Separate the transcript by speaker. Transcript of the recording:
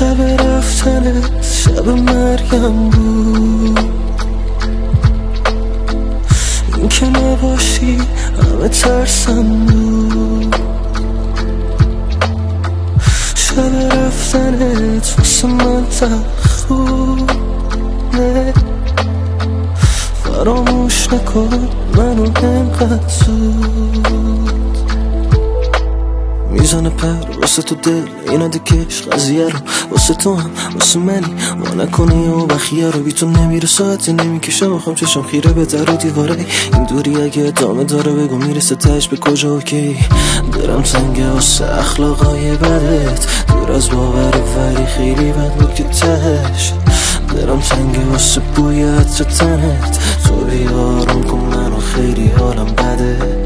Speaker 1: شب رفتنت شب مرگم بود، این که نباشی همه ترسم بود. شب رفتنت واسه من تلخ بود، نه فراموش نکن منو انقدر زود. میزنه پر واسه تو دل ایناده کش قضیه رو، واسه تو هم واسه منی ما نکنی و بخیه رو. بی تو نمیره ساعتی نمیکشم، میخوام چشم خیره به در و دیواره. این دوری اگه ادامه داره بگو میرسه تهش به کجا. اوکی دلم تنگه واسه اخلاقای بدت، دور از باور ولی خیلی بد بود که تهش. دلم تنگه واسه بوی عطر تنت، تو بیا آروم کن منو خیلی حالم بده.